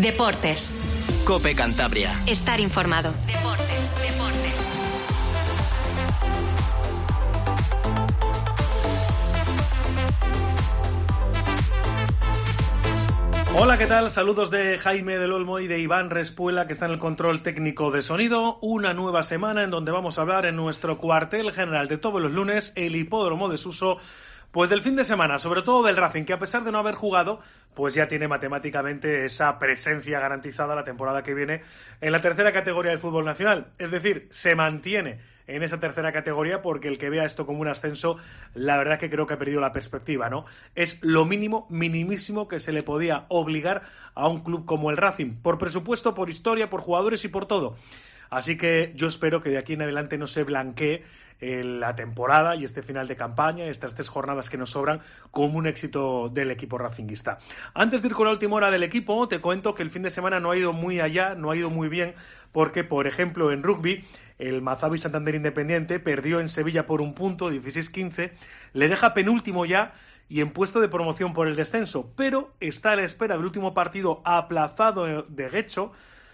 Deportes. COPE Cantabria. Estar informado. Deportes. Hola, ¿qué tal? Saludos de Jaime del Olmo y de Iván Respuela, que está en el control técnico de sonido. Una nueva semana en donde vamos a hablar en nuestro cuartel general de todos los lunes, el Hipódromo de Suso, pues del fin de semana, sobre todo del Racing, que a pesar de no haber jugado, pues ya tiene matemáticamente esa presencia garantizada la temporada que viene en la tercera categoría del fútbol nacional. Es decir, se mantiene en esa tercera categoría, porque el que vea esto como un ascenso, la verdad que creo que ha perdido la perspectiva, ¿no? Es lo mínimo, minimísimo que se le podía obligar a un club como el Racing, por presupuesto, por historia, por jugadores y por todo. Así que yo espero que de aquí en adelante no se blanquee la temporada y este final de campaña, estas 3 jornadas que nos sobran, como un éxito del equipo racinguista. Antes de ir con la última hora del equipo, te cuento que el fin de semana no ha ido muy allá, no ha ido muy bien, porque, por ejemplo, en rugby, el Mazabi Santander Independiente perdió en Sevilla por 1 punto, 16-15, le deja penúltimo ya y en puesto de promoción por el descenso, pero está a la espera del último partido aplazado de Guecho,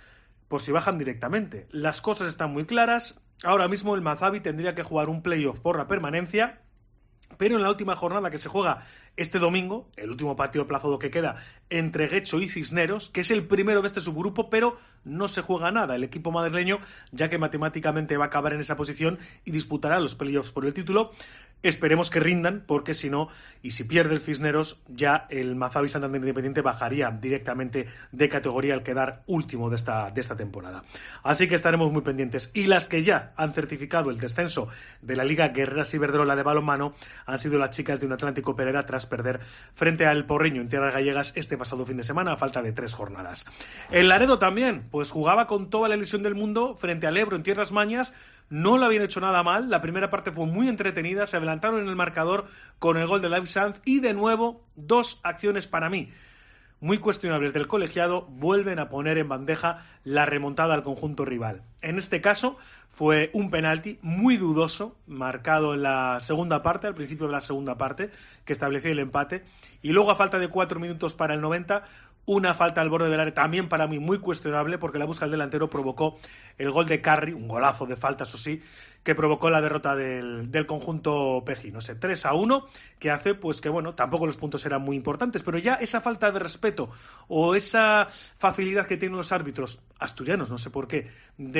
por si bajan directamente. Las cosas están muy claras. Ahora mismo el Mazabi tendría que jugar un playoff por la permanencia, pero en la última jornada que se juega este domingo, el último partido aplazado que queda entre Guecho y Cisneros, que es el primero de este subgrupo, pero no se juega nada el equipo madrileño, ya que matemáticamente va a acabar en esa posición y disputará los playoffs por el título. Esperemos que rindan, porque si no, y si pierde el Cisneros, ya el Mazabi Santander Independiente bajaría directamente de categoría al quedar último de esta temporada. Así que estaremos muy pendientes. Y las que ya han certificado el descenso de la Liga Guerreras Iberdrola de balonmano han sido las chicas de un Atlántico Pereda, tras perder frente al Porriño en tierras gallegas este pasado fin de semana a falta de 3 jornadas. El Laredo también, pues jugaba con toda la ilusión del mundo frente al Ebro en tierras mañas. No lo habían hecho nada mal, la primera parte fue muy entretenida, se adelantaron en el marcador con el gol de Live Sanz y de nuevo 2 acciones para mí muy cuestionables del colegiado vuelven a poner en bandeja la remontada al conjunto rival. En este caso fue un penalti muy dudoso, marcado en la segunda parte, al principio de la segunda parte, que estableció el empate, y luego a falta de 4 minutos para el 90, una falta al borde del área también para mí muy cuestionable, porque la busca del delantero provocó el gol de Carri, un golazo de falta, eso sí, que provocó la derrota del conjunto pejino. 3-1, que hace pues que, bueno, tampoco los puntos eran muy importantes, pero ya esa falta de respeto o esa facilidad que tienen los árbitros asturianos, no sé por qué,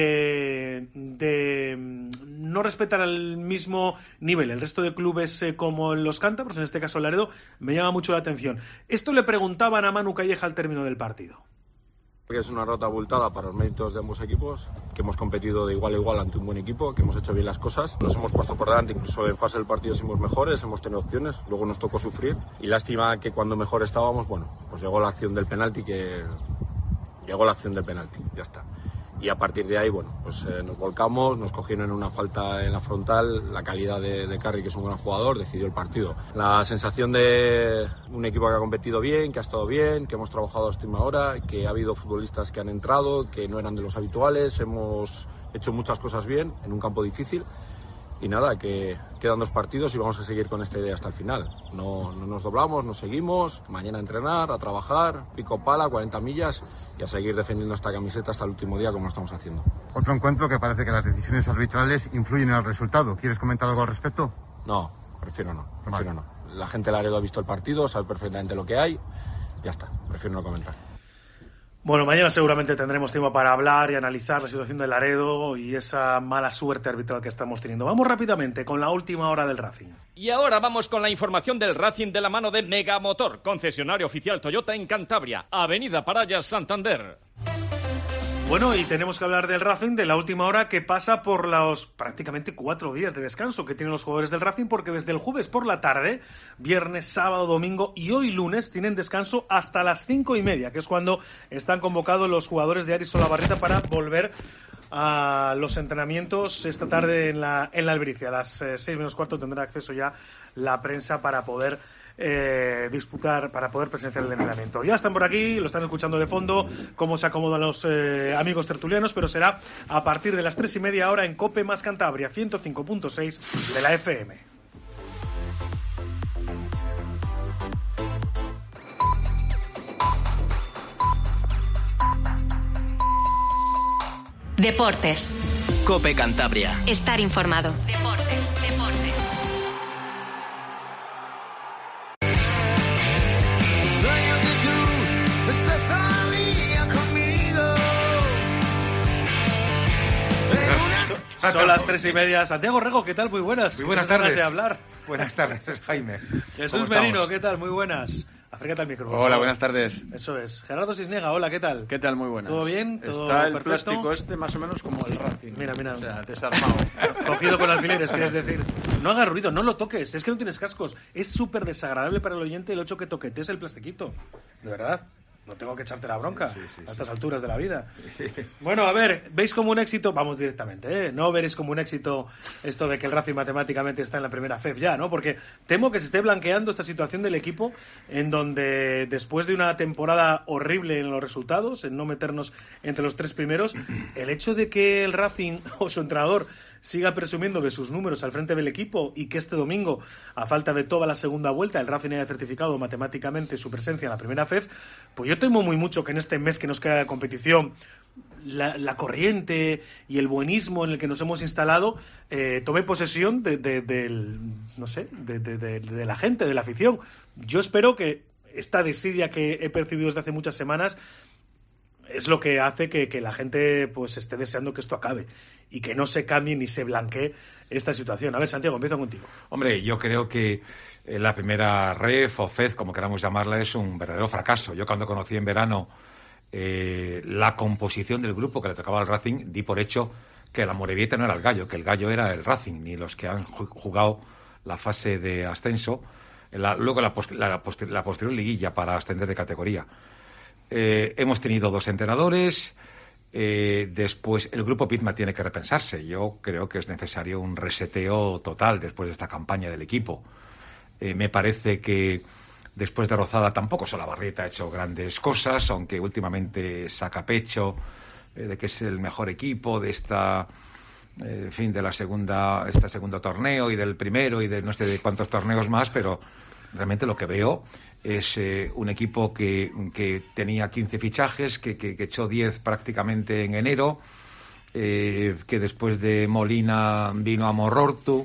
de no respetar al mismo nivel el resto de clubes como los cántabros, en este caso Laredo, me llama mucho la atención. Esto le preguntaban a Manu Calleja al término del partido. Que es una derrota abultada para los méritos de ambos equipos, que hemos competido de igual a igual ante un buen equipo, que hemos hecho bien las cosas, nos hemos puesto por delante, incluso en fase del partido fuimos mejores, hemos tenido opciones, luego nos tocó sufrir y lástima que cuando mejor estábamos, bueno, pues llegó la acción del penalti, ya está. Y a partir de ahí, bueno, pues nos volcamos, nos cogieron en una falta en la frontal, la calidad de Carri, que es un gran jugador, decidió el partido. La sensación de un equipo que ha competido bien, que ha estado bien, que hemos trabajado a última hora, que ha habido futbolistas que han entrado, que no eran de los habituales, hemos hecho muchas cosas bien en un campo difícil. Y nada, que quedan 2 partidos y vamos a seguir con esta idea hasta el final. No nos doblamos, nos seguimos, mañana a entrenar, a trabajar, pico pala, 40 millas y a seguir defendiendo esta camiseta hasta el último día como lo estamos haciendo. Otro encuentro que parece que las decisiones arbitrales influyen en el resultado. ¿Quieres comentar algo al respecto? No, prefiero no. La gente de Laredo ha visto el partido, sabe perfectamente lo que hay, ya está, prefiero no comentar. Bueno, mañana seguramente tendremos tiempo para hablar y analizar la situación del Laredo y esa mala suerte arbitral que estamos teniendo. Vamos rápidamente con la última hora del Racing. Y ahora vamos con la información del Racing de la mano de Megamotor, concesionario oficial Toyota en Cantabria, Avenida Parallas, Santander. Bueno, y tenemos que hablar del Racing de la última hora, que pasa por los prácticamente 4 días de descanso que tienen los jugadores del Racing, porque desde el jueves por la tarde, viernes, sábado, domingo y hoy lunes tienen descanso hasta las 5:30, que es cuando están convocados los jugadores de Aris Olavarrieta para volver a los entrenamientos esta tarde en la Albricia. A las 6:15 tendrá acceso ya la prensa para poder disputar, para poder presenciar el entrenamiento. Ya están por aquí, lo están escuchando de fondo, cómo se acomodan los amigos tertulianos, pero será a partir de las 3:30 ahora en COPE más Cantabria, 105.6 de la FM. Deportes. COPE Cantabria. Estar informado. Deportes. Sueño que tú estás todavía conmigo. Son las 3:30. Santiago Rego, ¿qué tal? Muy buenas. Muy buenas tardes. tardes. De hablar. Buenas tardes, Jaime. Jesús Merino, ¿qué tal? Muy buenas. Acércate al micrófono. Hola, buenas tardes. Eso es. Gerardo Cisniega, hola, ¿qué tal? ¿Qué tal? Muy buenas. ¿Todo bien? ¿Todo Está el perfecto? plástico más o menos como el Racing. Mira. O sea, desarmado. Cogido con alfileres, quieres decir. No hagas ruido, no lo toques. Es que no tienes cascos. Es súper desagradable para el oyente el hecho que toquetes el plastiquito. De verdad. No tengo que echarte la bronca a estas alturas de la vida. Bueno, a ver, ¿veis como un éxito? Vamos directamente, ¿eh? No veréis como un éxito esto de que el Racing matemáticamente está en la primera FEF ya, ¿no? Porque temo que se esté blanqueando esta situación del equipo en donde después de una temporada horrible en los resultados, en no meternos entre los 3 primeros, el hecho de que el Racing o su entrenador siga presumiendo de sus números al frente del equipo y que este domingo, a falta de toda la segunda vuelta, el Racing haya certificado matemáticamente su presencia en la primera FEF, pues yo temo muy mucho que en este mes que nos queda de competición la corriente y el buenismo en el que nos hemos instalado tome posesión de la gente, de la afición. Yo espero que esta desidia que he percibido desde hace muchas semanas es lo que hace que la gente pues esté deseando que esto acabe y que no se cambie ni se blanquee esta situación. A ver, Santiago, empiezo contigo. Hombre, yo creo que la primera REF o FED, como queramos llamarla, es un verdadero fracaso. Yo cuando conocí en verano la composición del grupo que le tocaba al Racing, di por hecho que la Morevieta no era el Gallo, que el Gallo era el Racing, ni los que han jugado la fase de ascenso, luego la posterior liguilla para ascender de categoría. Hemos tenido 2 entrenadores. Después el grupo Pitman tiene que repensarse. Yo creo que es necesario un reseteo total después de esta campaña del equipo. Me parece que después de Rozada tampoco Solabarrieta ha hecho grandes cosas, aunque últimamente saca pecho de que es el mejor equipo de esta de la segundo torneo y del primero y de no sé de cuántos torneos más, pero realmente lo que veo es un equipo que tenía 15 fichajes, que echó 10 prácticamente en enero, que después de Molina vino a Morortu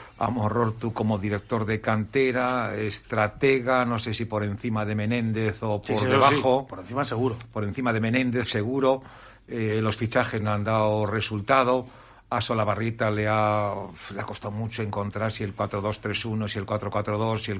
como director de cantera, estratega, no sé si por encima de Menéndez o por debajo. Sí, por encima seguro. Por encima de Menéndez seguro. Los fichajes no han dado resultado. A Solabarrieta le ha costado mucho encontrar si el 4-2-3-1, si el 4-4-2, si el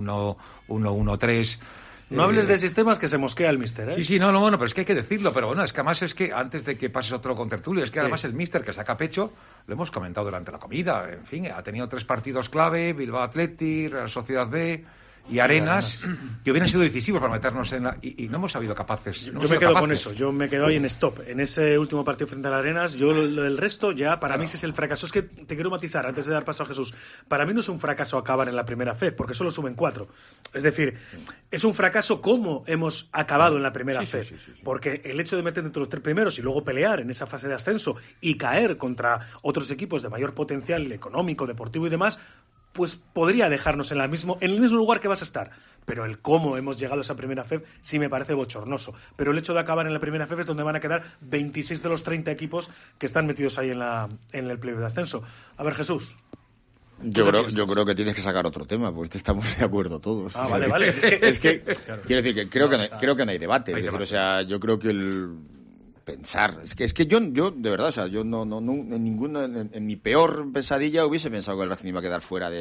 4-1-1-1-3. No hables de sistemas que se mosquea el míster, ¿eh? Sí, no, pero es que hay que decirlo. Pero bueno, es que además antes de que pases otro contertulio, es que además el míster que saca pecho, lo hemos comentado durante la comida, en fin, ha tenido 3 partidos clave, Bilbao Athletic, Real Sociedad B y Arenas, que hubieran sido decisivos para meternos en la... Y no hemos sabido capaces. Yo me quedo con eso, yo me quedo ahí en stop. En ese último partido frente a las Arenas, yo lo del resto ya, para mí ese es el fracaso. Es que te quiero matizar, antes de dar paso a Jesús, para mí no es un fracaso acabar en la primera FED, porque solo suben 4. Es decir, es un fracaso cómo hemos acabado en la primera FED. Sí. Porque el hecho de meter entre los 3 primeros y luego pelear en esa fase de ascenso y caer contra otros equipos de mayor potencial económico, deportivo y demás, pues podría dejarnos en el mismo lugar que vas a estar. Pero el cómo hemos llegado a esa primera FEF sí me parece bochornoso. Pero el hecho de acabar en la primera FEF es donde van a quedar 26 de los 30 equipos que están metidos ahí en el playoff de ascenso. A ver, Jesús. Yo creo que tienes que sacar otro tema, pues estamos de acuerdo todos. Ah, vale. Es que claro. Quiero decir que creo que no hay debate. Es decir, o sea, yo creo que pensar, es que yo de verdad, o sea, yo no en mi peor pesadilla hubiese pensado que el Racing iba a quedar fuera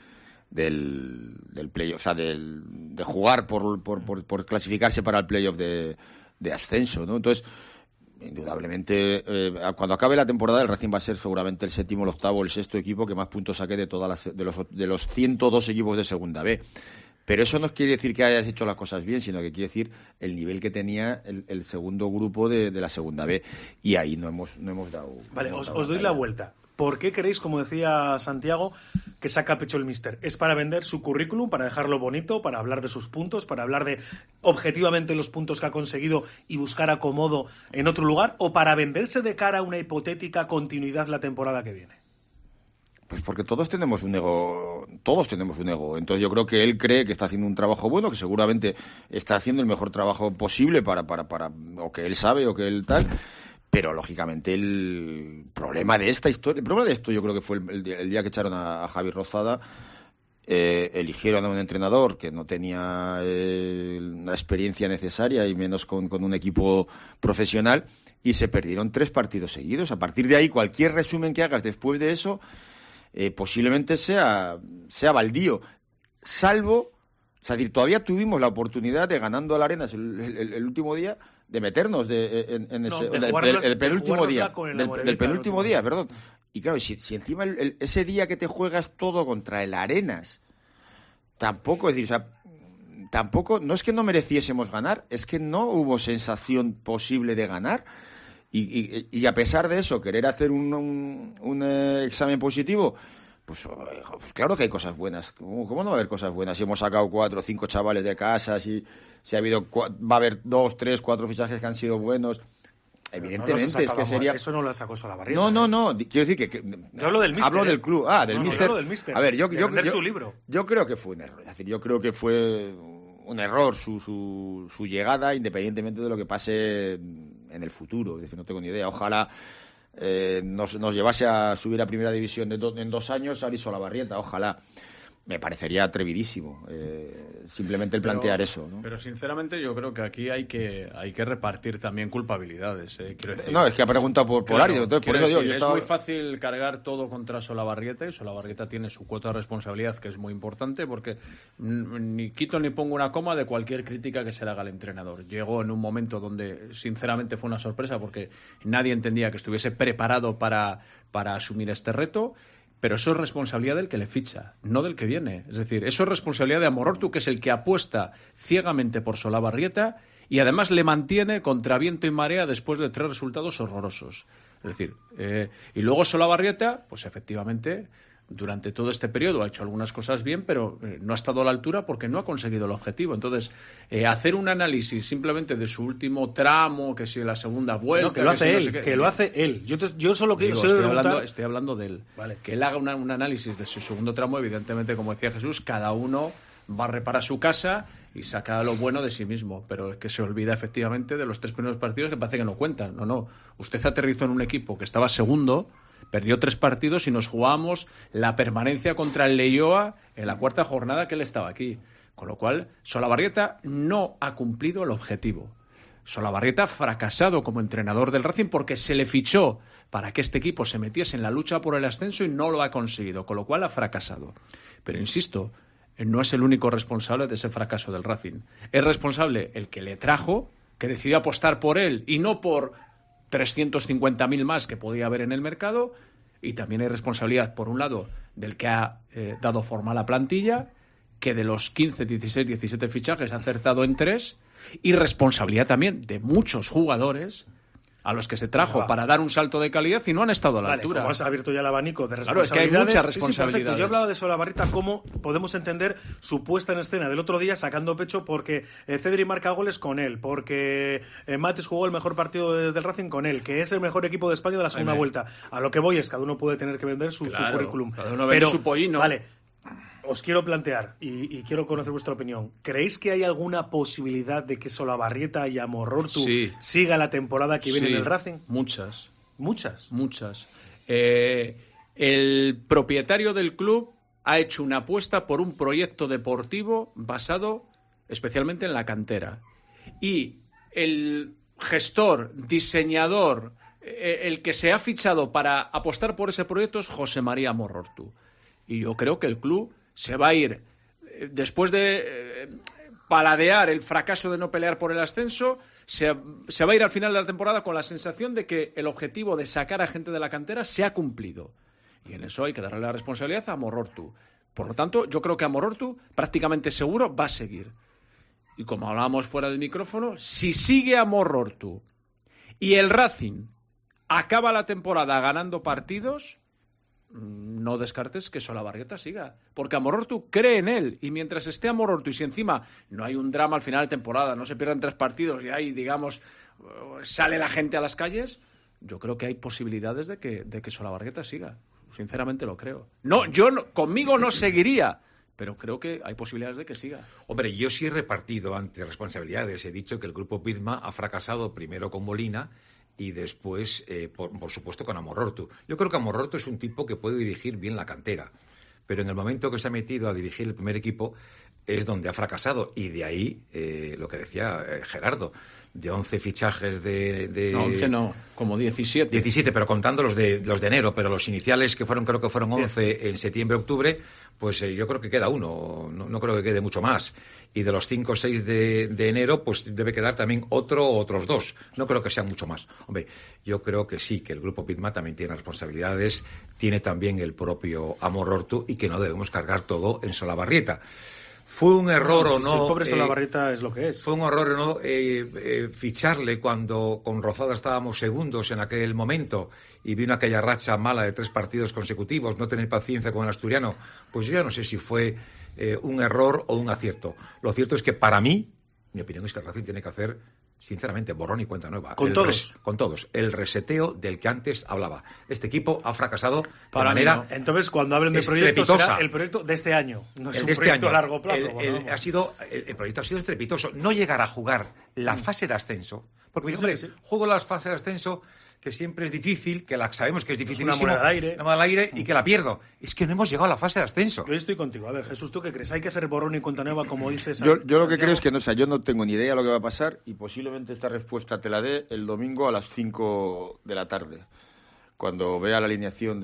del playoff, o sea, de jugar por clasificarse para el playoff de ascenso, ¿no? Entonces, indudablemente, cuando acabe la temporada, el Racing va a ser seguramente el 7º, el 8º, el 6º equipo que más puntos saque de los 102 equipos de Segunda B. Pero eso no quiere decir que hayas hecho las cosas bien, sino que quiere decir el nivel que tenía el segundo grupo de la Segunda B. Y ahí no hemos dado... Vale, os doy la vuelta. ¿Por qué creéis, como decía Santiago, que saca pecho el míster? ¿Es para vender su currículum, para dejarlo bonito, para hablar de sus puntos, para hablar de objetivamente los puntos que ha conseguido y buscar acomodo en otro lugar? ¿O para venderse de cara a una hipotética continuidad la temporada que viene? Pues porque todos tenemos un ego. Entonces yo creo que él cree que está haciendo un trabajo bueno, que seguramente está haciendo el mejor trabajo posible para o que él sabe o que él tal. Pero, lógicamente, el problema de esta historia... El problema de esto yo creo que fue el día que echaron a Javi Rozada. Eligieron a un entrenador que no tenía la experiencia necesaria y menos con un equipo profesional, y se perdieron 3 partidos seguidos. A partir de ahí, cualquier resumen que hagas después de eso posiblemente sea baldío, salvo... Es decir, todavía tuvimos la oportunidad de, ganando al Arenas el último día, de meternos del penúltimo día, perdón. Y claro, si encima ese día que te juegas todo contra el Arenas, tampoco, es decir, o sea, tampoco, no es que no mereciésemos ganar, es que no hubo sensación posible de ganar. Y a pesar de eso, querer hacer un examen positivo, pues claro que hay cosas buenas. ¿Cómo no va a haber cosas buenas? Si hemos sacado 4 o 5 chavales de casa, si va a haber 2, 3, 4 fichajes que han sido buenos. Evidentemente, es que sería... Eso no lo sacó Solabarrieta. No. Quiero decir que yo hablo del míster. Hablo del club. Del míster. Hablo del míster. A ver, yo su libro. Yo creo que fue un error. Es decir, yo creo que fue un error su llegada, independientemente de lo que pase en el futuro. Es decir, no tengo ni idea. Ojalá nos llevase a subir a primera división en 2 años Ari Solabarrieta. Ojalá. Me parecería atrevidísimo simplemente el plantear eso, ¿no? Pero sinceramente yo creo que aquí hay que repartir también culpabilidades. Quiero decir, no, es que ha preguntado por Ari. Entonces, por eso decir, es muy fácil cargar todo contra Solabarrieta, y Solabarrieta tiene su cuota de responsabilidad, que es muy importante, porque ni quito ni pongo una coma de cualquier crítica que se le haga al entrenador. Llegó en un momento donde sinceramente fue una sorpresa, porque nadie entendía que estuviese preparado para asumir este reto. Pero eso es responsabilidad del que le ficha, no del que viene. Es decir, eso es responsabilidad de Amorortu, que es el que apuesta ciegamente por Solabarrieta y además le mantiene contra viento y marea después de 3 resultados horrorosos. Es decir, y luego Solabarrieta, pues efectivamente, durante todo este periodo ha hecho algunas cosas bien, pero no ha estado a la altura porque no ha conseguido el objetivo. Entonces, hacer un análisis simplemente de su último tramo, que si la segunda vuelta... No, que lo hace él, que lo hace él. Yo solo quiero... Estoy hablando de él. Vale. Que él haga un análisis de su segundo tramo. Evidentemente, como decía Jesús, cada uno barre para su casa y saca lo bueno de sí mismo, pero es que se olvida efectivamente de los 3 primeros partidos que parece que no cuentan. No. Usted aterrizó en un equipo que estaba segundo, perdió 3 partidos y nos jugamos la permanencia contra el Leioa en la 4ª jornada que él estaba aquí. Con lo cual, Solabarrieta no ha cumplido el objetivo. Solabarrieta ha fracasado como entrenador del Racing porque se le fichó para que este equipo se metiese en la lucha por el ascenso y no lo ha conseguido, con lo cual ha fracasado. Pero insisto, no es el único responsable de ese fracaso del Racing. Es responsable el que le trajo, que decidió apostar por él y no por 350.000 más que podía haber en el mercado, y también hay responsabilidad, por un lado, del que ha dado forma a la plantilla, que de los 15, 16, 17 fichajes ha acertado en 3, y responsabilidad también de muchos jugadores a los que se trajo para dar un salto de calidad y no han estado a la altura. Como has abierto ya el abanico de responsabilidades. Claro, es que hay muchas responsabilidades. Sí, yo hablaba de Solabarrieta, cómo podemos entender su puesta en escena del otro día sacando pecho porque Cedri marca goles con él, porque Mates jugó el mejor partido del Racing con él, que es el mejor equipo de España de la segunda vuelta. A lo que voy es, cada uno puede tener que vender su currículum. Cada uno vende su pollino. Vale, os quiero plantear y quiero conocer vuestra opinión. ¿Creéis que hay alguna posibilidad de que Solabarrieta y Amorortu siga la temporada que viene en el Racing? Muchas. ¿Muchas? El propietario del club ha hecho una apuesta por un proyecto deportivo basado especialmente en la cantera. Y el gestor, diseñador, el que se ha fichado para apostar por ese proyecto es José María Amorortu. Y yo creo que el club se va a ir, después de paladear el fracaso de no pelear por el ascenso, se va a ir al final de la temporada con la sensación de que el objetivo de sacar a gente de la cantera se ha cumplido. Y en eso hay que darle la responsabilidad a Amorortu. Por lo tanto, yo creo que Amorortu prácticamente seguro va a seguir. Y como hablábamos fuera del micrófono, si sigue Amorortu y el Racing acaba la temporada ganando partidos, no descartes que Solabarrieta siga, porque Amorortu cree en él, y mientras esté Amorortu y si encima no hay un drama al final de temporada, no se pierdan 3 partidos y ahí, digamos, sale la gente a las calles, yo creo que hay posibilidades de que Solabarrieta siga. Sinceramente lo creo. Conmigo no seguiría, pero creo que hay posibilidades de que siga. Hombre, yo sí he repartido ante responsabilidades. He dicho que el grupo Pizma ha fracasado primero con Molina y después, por supuesto, con Amorortu. Yo creo que Amorortu es un tipo que puede dirigir bien la cantera, pero en el momento que se ha metido a dirigir el primer equipo es donde ha fracasado, y de ahí lo que decía Gerardo, de 11 fichajes No, 11 no, como 17. 17, pero contando los de enero, pero los iniciales creo que fueron 11 en septiembre-octubre, pues yo creo que queda uno, no creo que quede mucho más. Y de los 5 o 6 de enero, pues debe quedar también otros 2. No creo que sean mucho más. Hombre, yo creo que sí, que el Grupo Pitman también tiene responsabilidades, tiene también el propio Amorortu, y que no debemos cargar todo en Solabarrieta. ¿Fue un error o no? El pobre Solabarrieta es lo que es. ¿Fue un error o no ficharle cuando con Rozada estábamos segundos en aquel momento y vino aquella racha mala de 3 partidos consecutivos, no tener paciencia con el asturiano? Pues yo ya no sé si fue un error o un acierto. Lo cierto es que para mí, mi opinión es que el Racing tiene que hacer, sinceramente, borrón y cuenta nueva. ¿Con todos? Con todos. El reseteo del que antes hablaba. Este equipo ha fracasado de manera no. Entonces, cuando hablen de proyectos, será el proyecto de este año. No es un proyecto a largo plazo. El proyecto ha sido estrepitoso. No llegar a jugar la fase de ascenso. Porque, hombre, juego las fases de ascenso, que siempre es difícil, que sabemos que es difícil. Una moneda al aire. Y que la pierdo. Es que no hemos llegado a la fase de ascenso. Yo estoy contigo. A ver, Jesús, ¿tú qué crees? ¿Hay que hacer borrón y cuenta nueva, como dices? Yo lo que creo es que yo no tengo ni idea de lo que va a pasar, y posiblemente esta respuesta te la dé el domingo a las 5 de la tarde. Cuando vea la alineación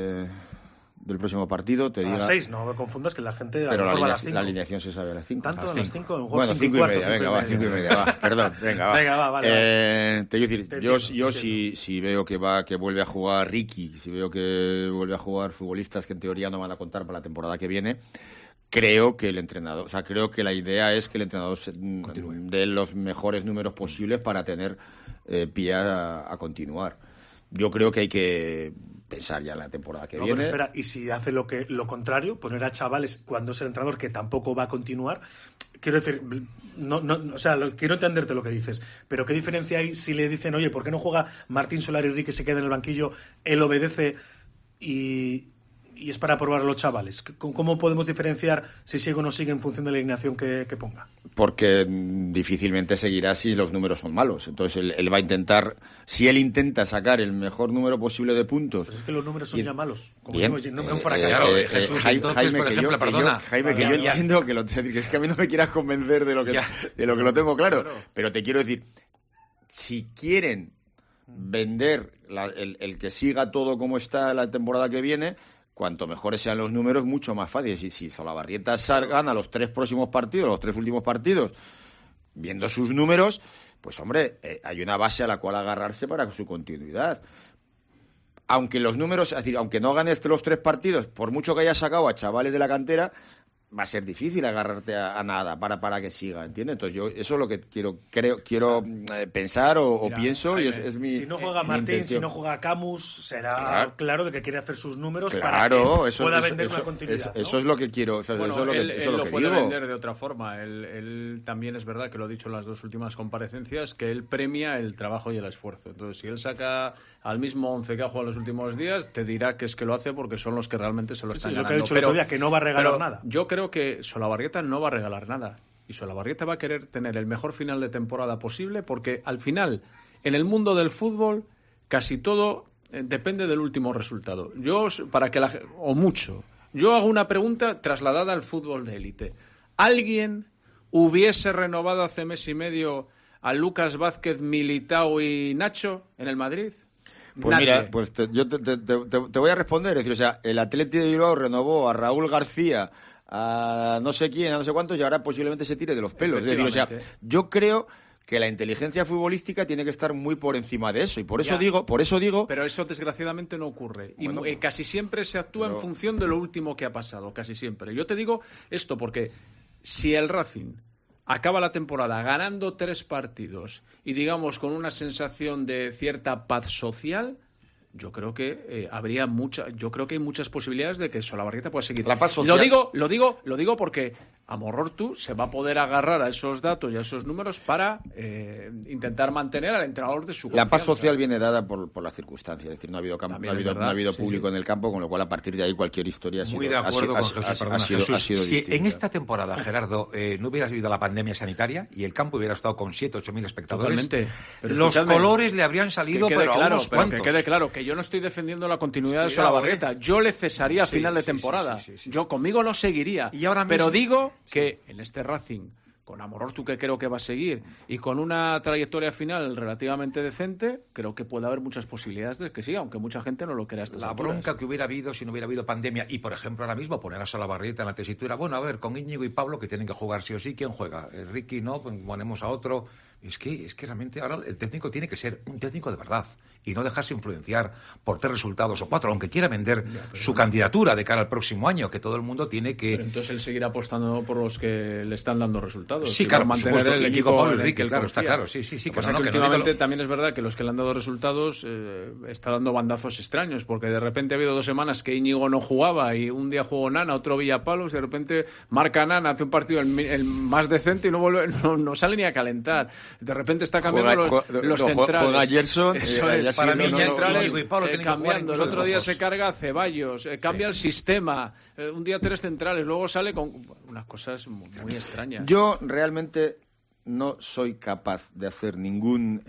del próximo partido, te diga... A las 6, no me confundas, que la gente... Pero a las 5. la alineación se sabe a las 5. ¿Tanto a las 5? Bueno, 5 y media, venga, va, 5 y media, va. Perdón, venga, va. Venga, va, vale. Te quiero decir, yo si veo que vuelve a jugar Ricky, si veo que vuelve a jugar futbolistas que en teoría no van a contar para la temporada que viene, creo que el entrenador, creo que la idea es que el entrenador dé los mejores números posibles para tener pie a continuar. Yo creo que hay que pensar ya en la temporada que viene. Pero espera, y si hace lo contrario, poner a chavales cuando es el entrenador que tampoco va a continuar, quiero decir, quiero entenderte lo que dices, pero ¿qué diferencia hay si le dicen, oye, ¿por qué no juega Martín Solari y Rique, se queda en el banquillo, él obedece y es para probar a los chavales? ¿Cómo podemos diferenciar si sigue o no sigue en función de la alineación que ponga? Porque difícilmente seguirá si los números son malos. Entonces él va a intentar, si él intenta sacar el mejor número posible de puntos... Pero es que los números son ya malos. Como bien, no me han fracasado. Jaime, que yo entiendo que es que a mí no me quieras convencer de lo que lo tengo claro. Pero te quiero decir, si quieren vender el que siga todo como está la temporada que viene... Cuanto mejores sean los números, mucho más fácil. Si Solabarrieta gana los 3 próximos partidos, los 3 últimos partidos, viendo sus números, pues hombre, hay una base a la cual agarrarse para su continuidad. Aunque los números, es decir, aunque no ganes los 3 partidos, por mucho que hayas sacado a chavales de la cantera, va a ser difícil agarrarte a nada para que siga, ¿entiendes? Entonces yo eso es lo que quiero pensar o pienso, Jaime, y es mi si no juega Martín, intención. Si no juega Camus, será claro de que quiere hacer sus números para que pueda vender una continuidad. Eso es lo que quiero, eso es lo que puede digo. vender de otra forma. Él también es verdad que lo ha dicho en las 2 últimas comparecencias, que él premia el trabajo y el esfuerzo. Entonces, si él saca al mismo 11 que ha jugado en los últimos días, te dirá que es que lo hace porque son los que realmente se lo están ganando. Lo que ha dicho el otro día, que no va a regalar nada. Yo creo que Solabarrieta no va a regalar nada. Y Solabarrieta va a querer tener el mejor final de temporada posible, porque al final, en el mundo del fútbol, casi todo depende del último resultado. Yo hago una pregunta trasladada al fútbol de élite. ¿Alguien hubiese renovado hace mes y medio a Lucas Vázquez, Militao y Nacho en el Madrid? Pues nadie. Mira, pues yo te voy a responder. Es decir, o sea, el Athletic de Bilbao renovó a Raúl García, a no sé quién, a no sé cuántos, y ahora posiblemente se tire de los pelos. Es decir, o sea, yo creo que la inteligencia futbolística tiene que estar muy por encima de eso, y por eso digo... Pero eso desgraciadamente no ocurre, bueno, y casi siempre se actúa en función de lo último que ha pasado, casi siempre. Yo te digo esto porque si el Racing acaba la temporada ganando 3 partidos y digamos con una sensación de cierta paz social, yo creo que hay muchas posibilidades de que Solabarrieta pueda seguir. La paz social. Lo digo porque Amorortu se va a poder agarrar a esos datos y a esos números para intentar mantener al entrenador de su confianza. La paz social viene dada por las circunstancias, es decir, no ha habido público en el campo, con lo cual a partir de ahí cualquier historia ha sido... Muy de acuerdo con Jesús. Ha sido si distinta. en esta temporada, Gerardo, no hubiera habido la pandemia sanitaria y el campo hubiera estado con 7 o 8 mil espectadores, los colores le habrían salido, pero a unos cuantos. Que quede claro, que yo no estoy defendiendo la continuidad de Solabarrieta. Yo le cesaría a final de temporada. Yo conmigo no seguiría. Y ahora mismo... Pero digo que en este Racing, con Amorortu, que creo que va a seguir, y con una trayectoria final relativamente decente, creo que puede haber muchas posibilidades de que siga, aunque mucha gente no lo crea. La bronca que hubiera habido si no hubiera habido pandemia y, por ejemplo, ahora mismo poner a Solabarrieta en la tesitura, bueno, a ver, con Íñigo y Pablo que tienen que jugar sí o sí, ¿quién juega? Ricky no, pues ponemos a otro. Es que realmente ahora el técnico tiene que ser un técnico de verdad y no dejarse influenciar por 3 resultados o 4, aunque quiera vender su candidatura de cara al próximo año, que todo el mundo tiene que... Pero entonces él seguirá apostando por los que le están dando resultados. Sí, claro, mantener el equipo Pablo y Ricky, claro, está claro, sí. Que últimamente también es verdad que los que le han dado resultados está dando bandazos extraños, porque de repente ha habido 2 semanas que Íñigo no jugaba y un día jugó Nana, otro Villapalos, y de repente marca Nana, hace un partido el más decente y no sale ni a calentar. De repente está cambiando los centrales. Juega Gerson, para mí centrales cambiando. El otro día se carga a Ceballos, cambia el sistema. Un día 3 centrales, luego sale con unas cosas muy extrañas. Yo realmente no soy capaz de hacer ningún...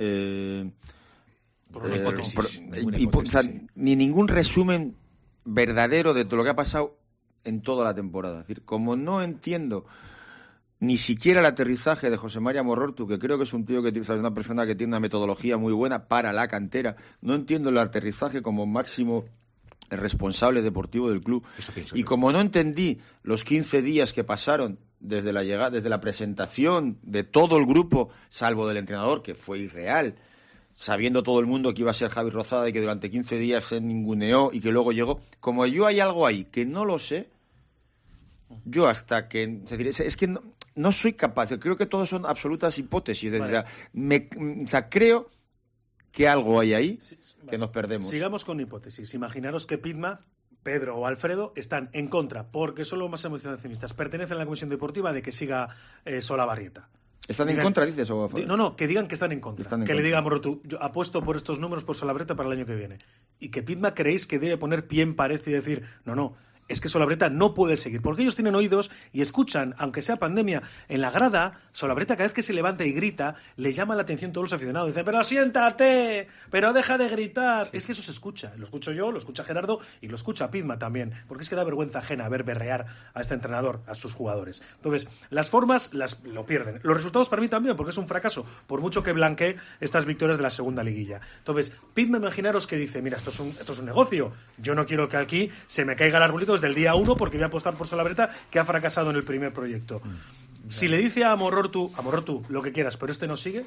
ni ningún resumen verdadero de todo lo que ha pasado en toda la temporada. Es decir, como no entiendo ni siquiera el aterrizaje de José María Amorortu, que creo que es un tío que es una persona que tiene una metodología muy buena para la cantera, no entiendo el aterrizaje como máximo responsable deportivo del club. Y como no entendí los 15 días que pasaron desde la llegada, desde la presentación de todo el grupo, salvo del entrenador, que fue irreal, sabiendo todo el mundo que iba a ser Javi Rozada y que durante 15 días se ninguneó y que luego llegó, como yo hay algo ahí que no lo sé, yo hasta que... Es que no soy capaz, creo que todos son absolutas hipótesis. Vale. Creo que algo hay ahí que nos perdemos. Sigamos con hipótesis. Imaginaros que Pitma, Pedro o Alfredo están en contra, porque son los más emocionalistas, pertenecen a la comisión deportiva de que siga Solabarrieta. ¿Están en contra, dices? No, que digan que están en contra. Que le diga a Amorortu, yo apuesto por estos números por Solabarrieta para el año que viene. Y que Pitma creéis que debe poner pie en pared y decir, no, es que Solabarrieta no puede seguir, porque ellos tienen oídos y escuchan, aunque sea pandemia, en la grada, Solabarrieta cada vez que se levanta y grita, le llama la atención todos los aficionados. Dicen, pero siéntate, pero deja de gritar. Es que eso se escucha, lo escucho yo, lo escucha Gerardo y lo escucha Pitma también, porque es que da vergüenza ajena ver berrear a este entrenador, a sus jugadores. Entonces, las formas lo pierden. Los resultados para mí también, porque es un fracaso, por mucho que blanquee estas victorias de la segunda liguilla. Entonces, Pitma, imaginaros que dice, mira, esto es un negocio, yo no quiero que aquí se me caiga el arbolito del día 1 porque voy a apostar por Solabarrieta, que ha fracasado en el primer proyecto. Si le dice a Amorortu, lo que quieras, pero este no sigue,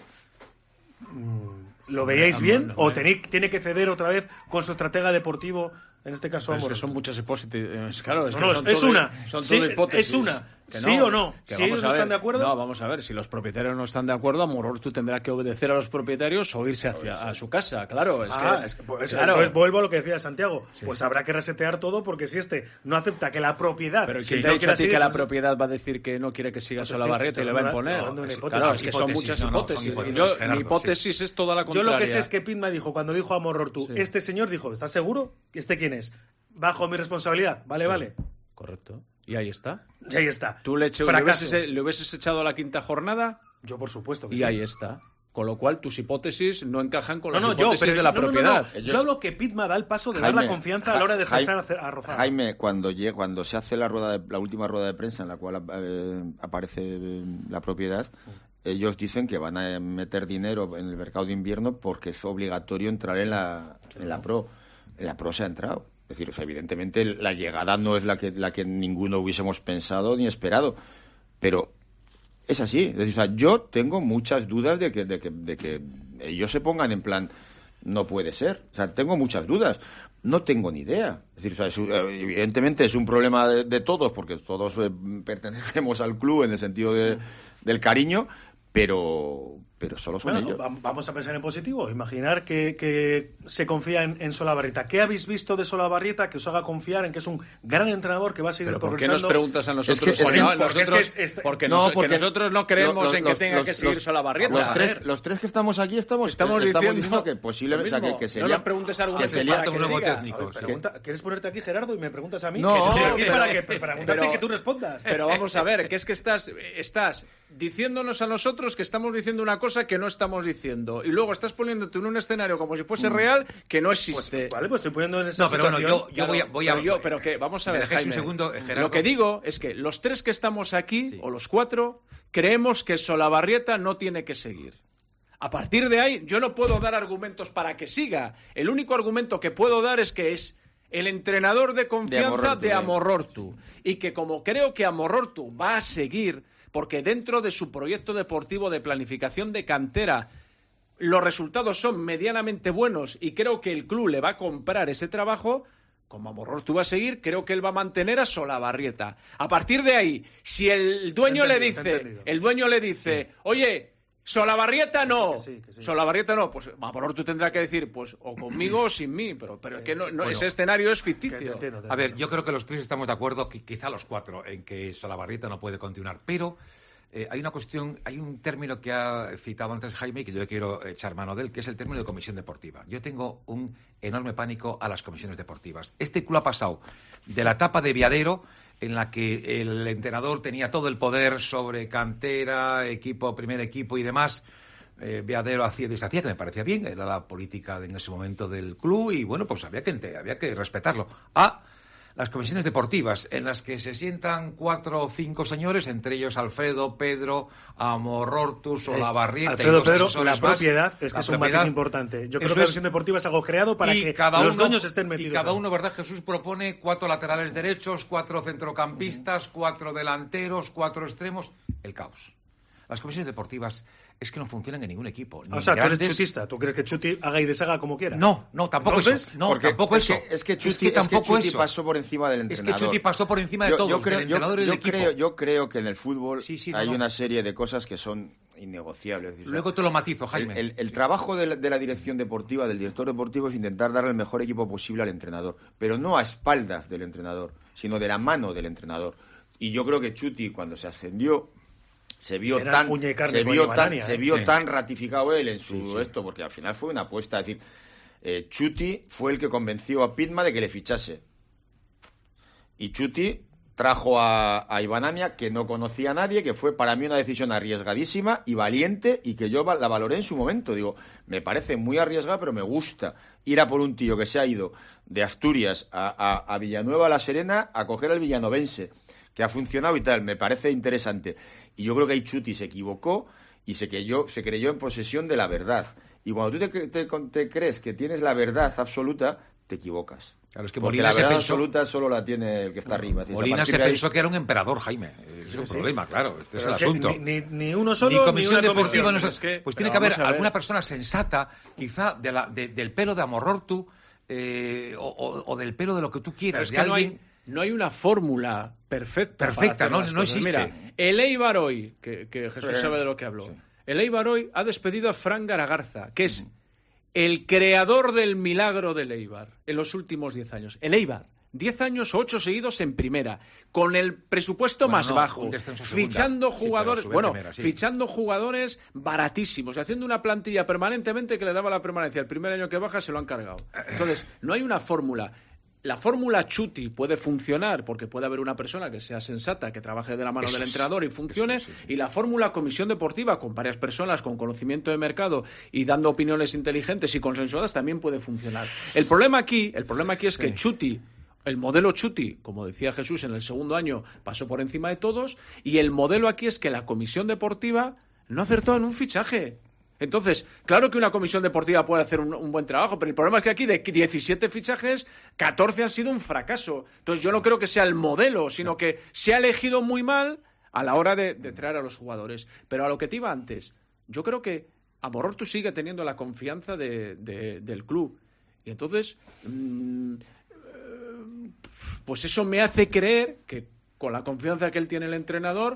¿lo veíais bien? ¿O tiene que ceder otra vez con su estratega deportivo, en este caso Amorortu? Es que son muchas hipótesis. Claro, es una. Son todo hipótesis. Es una. ¿Sí o no? Si ellos no están de acuerdo... No, vamos a ver. Si los propietarios no están de acuerdo, Amorortu tendrá que obedecer a los propietarios o irse a su casa. Claro, entonces vuelvo a lo que decía Santiago. Sí. Pues habrá que resetear todo, porque si no acepta que la propiedad... Pero ¿quién te ha dicho a ti que la propiedad va a decir que no quiere que siga Solabarrieta y le va a imponer? Claro, es que son muchas hipótesis. Mi hipótesis es toda la contraria. Yo lo que sé es que Pitma dijo, cuando dijo a Amorortu, este señor dijo, ¿estás seguro? ¿Este quién es? Bajo mi responsabilidad. Vale. Correcto. Y ahí está. ¿Tú le hubieses echado a la quinta jornada? Yo, por supuesto que sí. Y ahí está. Con lo cual, tus hipótesis no encajan con las hipótesis de la propiedad. Yo hablo que Pitma da el paso de dar la confianza a la hora de cesar a Rozada. Jaime, cuando se hace la última rueda de prensa en la cual aparece la propiedad, ellos dicen que van a meter dinero en el mercado de invierno porque es obligatorio entrar en la Pro. En la Pro se ha entrado. Es decir, evidentemente la llegada no es la que ninguno hubiésemos pensado ni esperado, pero es así. Es decir, yo tengo muchas dudas de que ellos se pongan en plan, no puede ser. O sea, tengo muchas dudas. No tengo ni idea. Es decir, evidentemente es un problema de todos, porque todos pertenecemos al club en el sentido del cariño, pero pero solo son Bueno, ellos. vamos a pensar en positivo. Imaginar que se confía en Solabarrieta. ¿Qué habéis visto de Solabarrieta que os haga confiar en que es un gran entrenador que va a seguir ¿Pero por qué progresando? nos preguntas a nosotros? Porque nosotros no creemos en que tenga que seguir Solabarrieta. Los tres que estamos aquí estamos diciendo que posiblemente, o sea, que sería... No nos preguntes argumentos para que siga. ¿Quieres ponerte aquí, Gerardo, y me preguntas a mí? No, que estoy aquí pero- para preguntarte y que tú respondas. Pero vamos a ver, que es que estás diciéndonos a nosotros que estamos diciendo una cosa que no estamos diciendo. Y luego estás poniéndote en un escenario como si fuese real que no existe. Vale, pues estoy poniendo en esa No, pero bueno, situación. Pero que, vamos a ver, dejáis un Jaime, segundo, Gerardo. lo que digo es que los tres que estamos aquí, o los cuatro, creemos que Solabarrieta no tiene que seguir. A partir de ahí, yo no puedo dar argumentos para que siga. El único argumento que puedo dar es que es el entrenador de confianza de Amorortu. Y que como creo que Amorortu va a seguir, porque dentro de su proyecto deportivo de planificación de cantera los resultados son medianamente buenos y creo que el club le va a comprar ese trabajo, como Amorortu va a seguir, creo que él va a mantener a Solabarrieta. A partir de ahí, si el dueño le dice, oye, Solabarrieta no, que sí. Solabarrieta no, pues Amorortu tendrá que decir, pues o conmigo o sin mí, pero es que no, bueno, ese escenario es ficticio. Te entiendo. A ver, yo creo que los tres estamos de acuerdo, quizá los cuatro, en que Solabarrieta no puede continuar, pero hay una cuestión, hay un término que ha citado antes Jaime y que yo quiero echar mano de él, que es el término de comisión deportiva. Yo tengo un enorme pánico a las comisiones deportivas. Este club ha pasado de la etapa de Viadero, en la que el entrenador tenía todo el poder sobre cantera, equipo, primer equipo y demás. Viadero hacía y deshacía, que me parecía bien, era la política en ese momento del club y bueno, pues había que respetarlo. Las comisiones deportivas, en las que se sientan 4 o 5 señores, entre ellos Alfredo, Pedro, Amorortu, Solabarrieta. Alfredo, y Pedro, asesores la más. propiedad es que La es un propiedad. matiz importante. Yo creo Eso que la es. comisión deportiva es algo creado para Y que cada los uno- dueños estén metidos. Y cada ahí. uno, ¿verdad? Jesús propone 4 laterales derechos, 4 centrocampistas, 4 delanteros, 4 extremos. El caos. Las comisiones deportivas es que no funcionan en ningún equipo. Ni O sea, en tú eres grandes- chutista. ¿Tú crees que Chuti haga y deshaga como quiera? No, tampoco ¿Entonces? eso. No, Porque tampoco eso. Es que Chuti pasó por encima del entrenador. Es que Chuti pasó por encima de todos, del entrenador y del equipo. Yo creo que en el fútbol Sí, hay no. una serie de cosas que son innegociables. O sea, Luego te lo matizo, Jaime. El trabajo de la dirección deportiva, del director deportivo, es intentar darle el mejor equipo posible al entrenador, pero no a espaldas del entrenador, sino de la mano del entrenador. Y yo creo que Chuti, cuando se ascendió, se vio Era tan uña y carne con Ibanania, Sí. tan ratificado él en su esto, porque al final fue una apuesta. Es decir, Chuti fue el que convenció a Pitma de que le fichase. Y Chuti trajo a Ibanania, que no conocía a nadie, que fue para mí una decisión arriesgadísima y valiente, y que yo la valoré en su momento. Digo, me parece muy arriesgada, pero me gusta ir a por un tío que se ha ido de Asturias a Villanueva, a La Serena, a coger al villanovense, que ha funcionado y tal. Me parece interesante. Y yo creo que ahí Chuti se equivocó y se creyó en posesión de la verdad. Y cuando tú te crees que tienes la verdad absoluta, te equivocas. Claro, es que Porque Molina la se verdad pensó- absoluta solo la tiene el que está arriba. Es decir, a Molina partir se de ahí- pensó que era un emperador, Jaime. Es un problema, claro. Este es Pero el es que asunto. ni uno solo, Ni comisión una deportiva. comisión. No sé. Es que- Pues pero tiene que haber vamos a ver. alguna persona sensata, quizá del pelo de Amorortu o del pelo de lo que tú Pero quieras. es de que alguien... no hay una fórmula perfecta. Perfecta, para hacer no- las no cosas. existe. Mira, el Eibar hoy, que Jesús sabe de lo que hablo, el Eibar hoy ha despedido a Fran Garagarza, que es el creador del milagro del Eibar en los últimos 10 años. El Eibar, 10 años o 8 seguidos en primera, con el presupuesto Bueno, más no, bajo, un descenso a segunda. fichando Sí, pero jugadores, sube bueno, primera, sí. fichando jugadores baratísimos, haciendo una plantilla permanentemente que le daba la permanencia. El primer año que baja se lo han cargado. Entonces, no hay una fórmula. La fórmula Chuti puede funcionar porque puede haber una persona que sea sensata, que trabaje de la mano Eso del es. entrenador y funcione, Eso es. y la fórmula comisión deportiva con varias personas con conocimiento de mercado y dando opiniones inteligentes y consensuadas también puede funcionar. El problema aquí es que Chuti, el modelo Chuti, como decía Jesús, en el segundo año pasó por encima de todos, y el modelo aquí es que la comisión deportiva no acertó en un fichaje. Entonces, claro que una comisión deportiva puede hacer un buen trabajo, pero el problema es que aquí de 17 fichajes, 14 han sido un fracaso. Entonces, yo no creo que sea el modelo, sino que se ha elegido muy mal a la hora de traer a los jugadores. Pero a lo que te iba antes, yo creo que Amorortu sigue teniendo la confianza del club. Y entonces, pues eso me hace creer que con la confianza que él tiene el entrenador,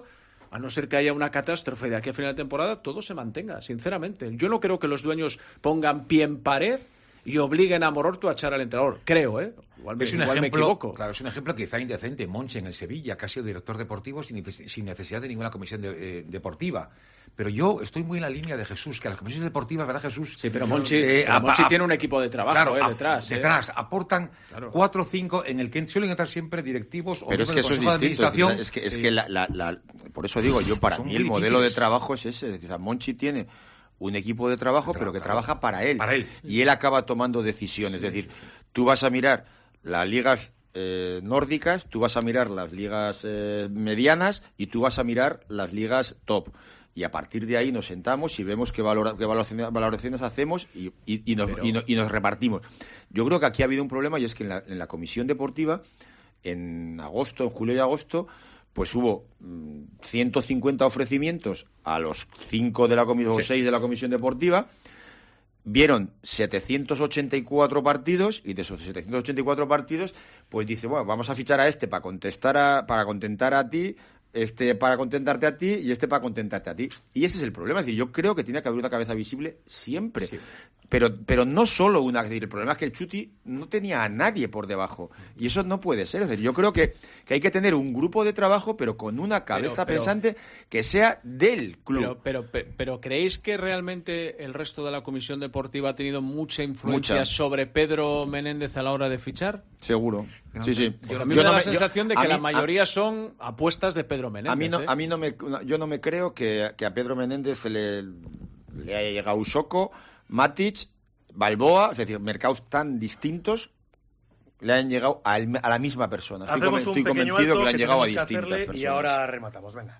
a no ser que haya una catástrofe de aquí a final de temporada, todo se mantenga, sinceramente. Yo no creo que los dueños pongan pie en pared y obliguen a Morortu a echar al entrenador. Creo, ¿eh? Igual me equivoco. Claro, es un ejemplo quizá indecente. Monchi en el Sevilla, que ha sido director deportivo sin necesidad de ninguna comisión deportiva. Pero yo estoy muy en la línea de Jesús, que las comisiones deportivas, ¿verdad, Jesús? Sí, pero Monchi tiene un equipo de trabajo, claro, detrás. Detrás, aportan 4 o 5 en el que suelen entrar siempre directivos o pero es que eso es distinto. Es que por eso digo, yo para mí el modelo de trabajo es ese. Es decir, Monchi tiene un equipo de trabajo, pero que trabaja para él. Y él acaba tomando decisiones. Es decir, tú vas a mirar las ligas nórdicas, tú vas a mirar las ligas medianas y tú vas a mirar las ligas top. Y a partir de ahí nos sentamos y vemos qué valoraciones hacemos y nos repartimos. Yo creo que aquí ha habido un problema, y es que en la comisión deportiva, en julio y agosto, pues hubo 150 ofrecimientos a los 5 de la comisión o 6 de la comisión deportiva. Vieron 784 partidos y de esos 784 partidos, pues dice, bueno, vamos a fichar a este para contentar a ti, este para contentarte a ti y este para contentarte a ti. Y ese es el problema. Es decir, yo creo que tiene que haber una cabeza visible siempre. Sí. Pero no solo una. Es decir, el problema es que el Chuti no tenía a nadie por debajo. Y eso no puede ser. Es decir, yo creo que hay que tener un grupo de trabajo, pero con una cabeza pensante que sea del club. Pero ¿creéis que realmente el resto de la comisión deportiva ha tenido mucha influencia sobre Pedro Menéndez a la hora de fichar? Seguro. Sí. A mí me da la sensación de que la mayoría son apuestas de Pedro Menéndez. Yo no me creo que a Pedro Menéndez le haya llegado Usoko, Matic, Balboa, es decir, mercados tan distintos le han llegado a la misma persona. Estoy convencido que le han llegado a distintas personas. Y ahora rematamos, venga.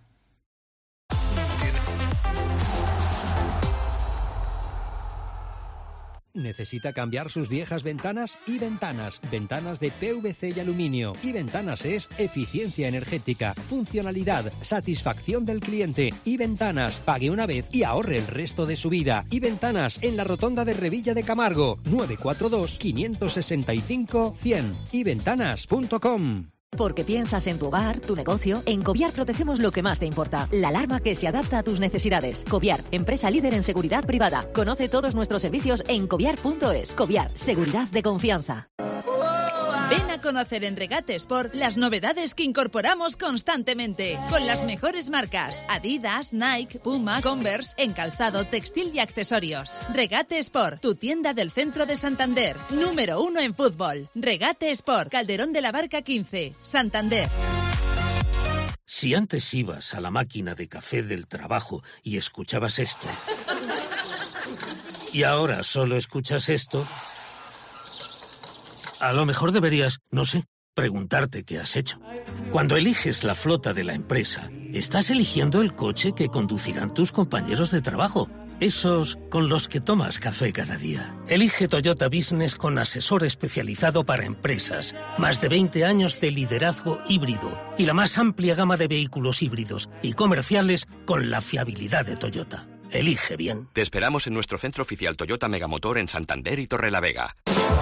¿Necesita cambiar sus viejas ventanas? Y Ventanas. Ventanas de PVC y aluminio. Y Ventanas es eficiencia energética, funcionalidad, satisfacción del cliente. Y Ventanas. Pague una vez y ahorre el resto de su vida. Y Ventanas en la rotonda de Revilla de Camargo. 942-565-100. yventanas.com. Porque piensas en tu hogar, tu negocio, en Coviar protegemos lo que más te importa. La alarma que se adapta a tus necesidades. Coviar, empresa líder en seguridad privada. Conoce todos nuestros servicios en coviar.es. Coviar, seguridad de confianza. Ven a conocer en Regate Sport las novedades que incorporamos constantemente, con las mejores marcas: Adidas, Nike, Puma, Converse, en calzado, textil y accesorios. Regate Sport, tu tienda del centro de Santander, número 1 en fútbol. Regate Sport, Calderón de la Barca 15, Santander. Si antes ibas a la máquina de café del trabajo y escuchabas esto, y ahora solo escuchas esto, a lo mejor deberías, no sé, preguntarte qué has hecho. Cuando eliges la flota de la empresa, estás eligiendo el coche que conducirán tus compañeros de trabajo, esos con los que tomas café cada día. Elige Toyota Business con asesor especializado para empresas, más de 20 años de liderazgo híbrido y la más amplia gama de vehículos híbridos y comerciales con la fiabilidad de Toyota. Elige bien. Te esperamos en nuestro centro oficial Toyota Megamotor en Santander y Torrelavega.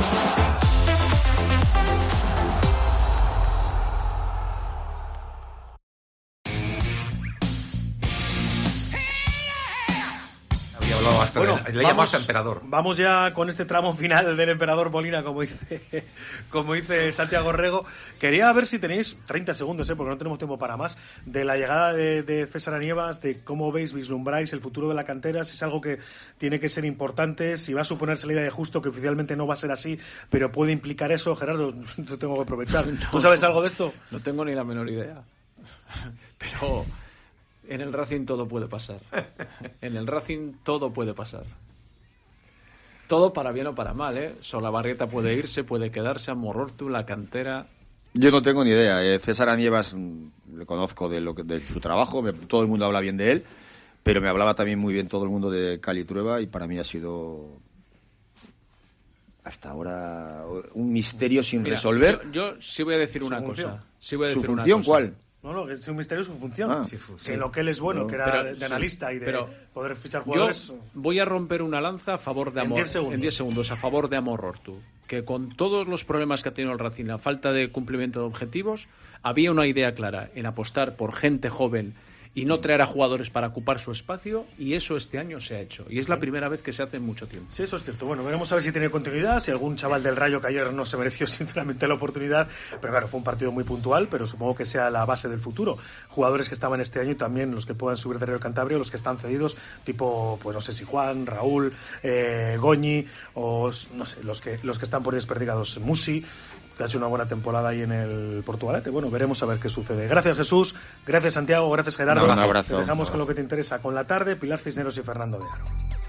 Bueno, le llamamos emperador. Vamos ya con este tramo final del emperador Molina, como dice Santiago Rego. Quería ver si tenéis 30 segundos, porque no tenemos tiempo para más, de la llegada de César Anievas, de cómo vislumbráis el futuro de la cantera, si es algo que tiene que ser importante, si va a suponer salida de Justo, que oficialmente no va a ser así, pero puede implicar eso. Gerardo, te tengo que aprovechar. No, ¿tú sabes algo de esto? No tengo ni la menor idea. Pero en el Racing todo puede pasar. En el Racing todo puede pasar. Todo para bien o para mal, ¿eh? Solabarrieta puede irse, puede quedarse, Amorortu, la cantera. Yo no tengo ni idea. César Anievas le conozco de su trabajo, todo el mundo habla bien de él, pero me hablaba también muy bien todo el mundo de Cali Trueba, y para mí ha sido hasta ahora un misterio sin resolver. Yo sí voy a decir una cosa. Sí voy a decir ¿Su función una cosa. ¿Cuál? No, es un misterio su función. Que lo que él es bueno, que era de analista y de poder fichar jugadores. Yo voy a romper una lanza a favor de Amor. En 10 segundos, a favor de Amorortu. Que con todos los problemas que ha tenido el Racing, la falta de cumplimiento de objetivos, había una idea clara en apostar por gente joven y no traer a jugadores para ocupar su espacio, y eso este año se ha hecho. Y es la primera vez que se hace en mucho tiempo. Sí, eso es cierto. Bueno, veremos a ver si tiene continuidad, si algún chaval del Rayo, que ayer no se mereció sinceramente la oportunidad, pero claro, fue un partido muy puntual, pero supongo que sea la base del futuro. Jugadores que estaban este año y también los que puedan subir de Rayo Cantabria, los que están cedidos, tipo, pues no sé si Juan, Raúl, Goñi, o no sé, los que están por desperdigados, Musi, que ha hecho una buena temporada ahí en el Portugalete. Bueno, veremos a ver qué sucede. Gracias, Jesús. Gracias, Santiago. Gracias, Gerardo. Un abrazo. Te dejamos con lo que te interesa, con la tarde, Pilar Cisneros y Fernando de Aro.